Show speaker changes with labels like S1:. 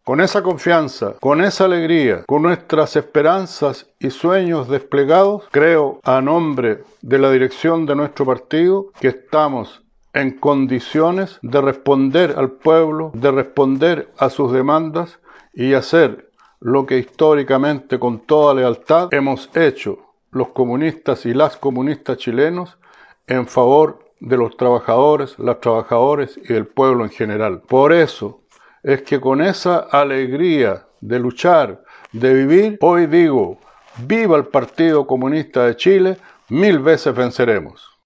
S1: Con esa confianza, con esa alegría, con nuestras esperanzas y sueños desplegados, creo, a nombre de la dirección de nuestro partido, que estamos en condiciones de responder al pueblo, de responder a sus demandas y hacer lo que históricamente con toda lealtad hemos hecho los comunistas y las comunistas chilenos en favor de los trabajadores, las trabajadoras y del pueblo en general. Por eso es que con esa alegría de luchar, de vivir, hoy digo, ¡viva el Partido Comunista de Chile! 1000 veces venceremos.